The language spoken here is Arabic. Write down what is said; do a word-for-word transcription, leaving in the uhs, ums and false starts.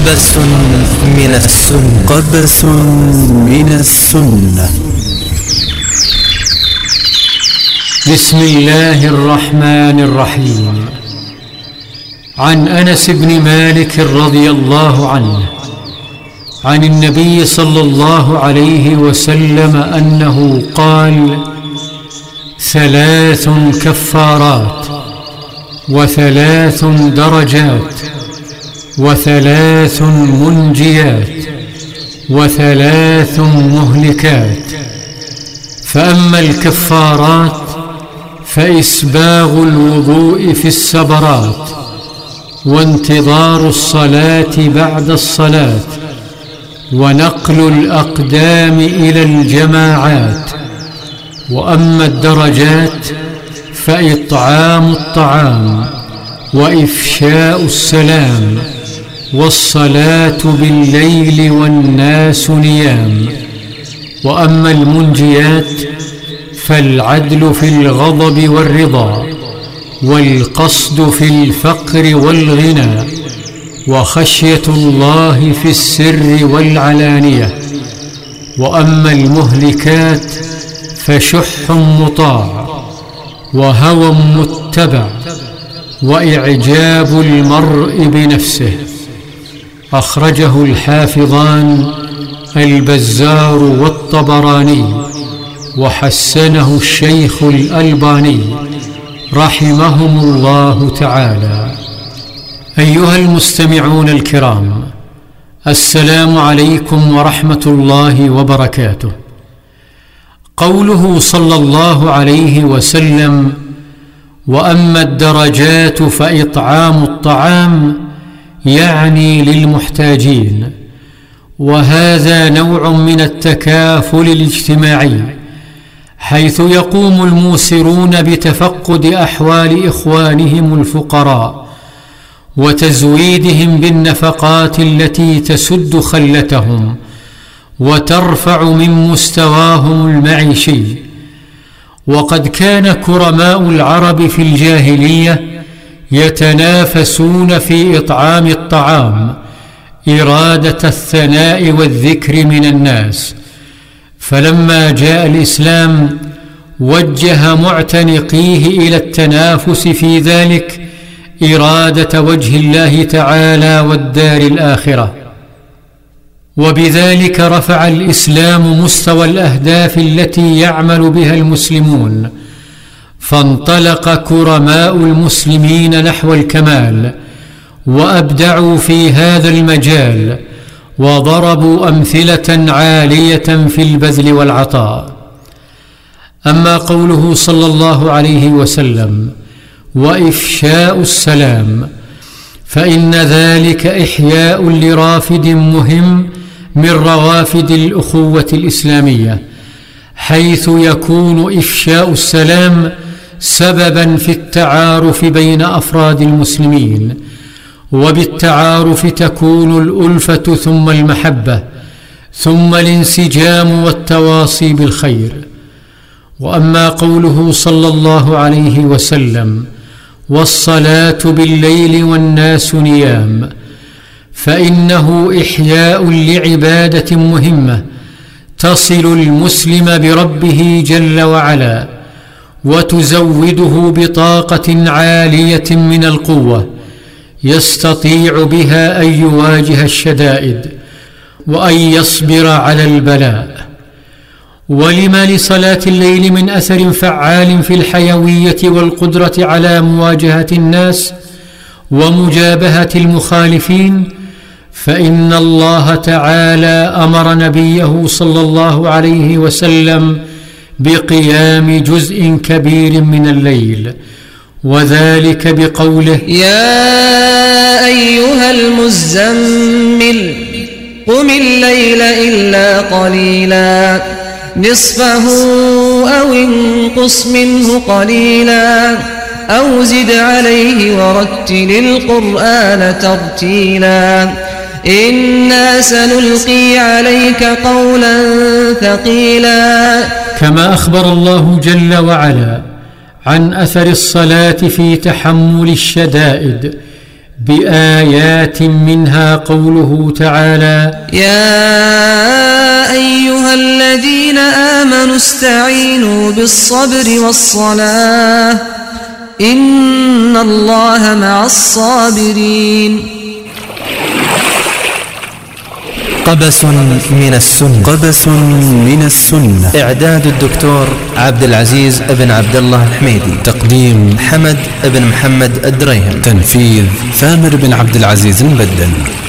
قبس من السنة قبس من السنة. بسم الله الرحمن الرحيم. عن أنس بن مالك رضي الله عنه عن النبي صلى الله عليه وسلم أنه قال: ثلاث كفارات، وثلاث درجات، وثلاث منجيات، وثلاث مهلكات. فأما الكفارات فإسباغ الوضوء في السبرات، وانتظار الصلاة بعد الصلاة، ونقل الأقدام إلى الجماعات. وأما الدرجات فإطعام الطعام، وإفشاء السلام، والصلاة بالليل والناس نيام. وأما المنجيات فالعدل في الغضب والرضا، والقصد في الفقر والغنى، وخشية الله في السر والعلانية. وأما المهلكات فشح مطاع، وهوى متبع، وإعجاب المرء بنفسه. أخرجه الحافظان البزار والطبراني، وحسنه الشيخ الألباني رحمهم الله تعالى. أيها المستمعون الكرام، السلام عليكم ورحمة الله وبركاته. قوله صلى الله عليه وسلم: وأما الدرجات فإطعام الطعام، يعني للمحتاجين، وهذا نوع من التكافل الاجتماعي، حيث يقوم الموسرون بتفقد أحوال إخوانهم الفقراء، وتزويدهم بالنفقات التي تسد خلتهم وترفع من مستواهم المعيشي. وقد كان كرماء العرب في الجاهلية يتنافسون في إطعام الطعام إرادة الثناء والذكر من الناس، فلما جاء الإسلام وجه معتنقيه إلى التنافس في ذلك إرادة وجه الله تعالى والدار الآخرة. وبذلك رفع الإسلام مستوى الأهداف التي يعمل بها المسلمون، فانطلق كرماء المسلمين نحو الكمال، وأبدعوا في هذا المجال، وضربوا أمثلة عالية في البذل والعطاء. أما قوله صلى الله عليه وسلم: وإفشاء السلام، فإن ذلك إحياء لرافد مهم من روافد الأخوة الإسلامية، حيث يكون إفشاء السلام سببا في التعارف بين أفراد المسلمين، وبالتعارف تكون الألفة ثم المحبة ثم الانسجام والتواصي بالخير. وأما قوله صلى الله عليه وسلم: والصلاة بالليل والناس نيام، فإنه إحياء لعبادة مهمة تصل المسلم بربه جل وعلا، وتزوده بطاقة عالية من القوة يستطيع بها أن يواجه الشدائد، وأن يصبر على البلاء. ولما لصلاة الليل من أثر فعال في الحيوية والقدرة على مواجهة الناس ومجابهة المخالفين، فإن الله تعالى أمر نبيه صلى الله عليه وسلم بقيام جزء كبير من الليل، وذلك بقوله: يا أيها المزمل قم الليل إلا قليلا نصفه أو انقص منه قليلا أو زد عليه ورتل القرآن ترتيلا إنا سنلقي عليك قولا ثقيلا. كما أخبر الله جل وعلا عن أثر الصلاة في تحمل الشدائد بآيات منها قوله تعالى: يا أيها الذين آمنوا استعينوا بالصبر والصلاة إن الله مع الصابرين. قبس من السنة. قبس من السنة. إعداد الدكتور عبد العزيز بن عبد الله الحميدي. تقديم حمد بن محمد الدريهم. تنفيذ ثامر بن عبد العزيز المبدل.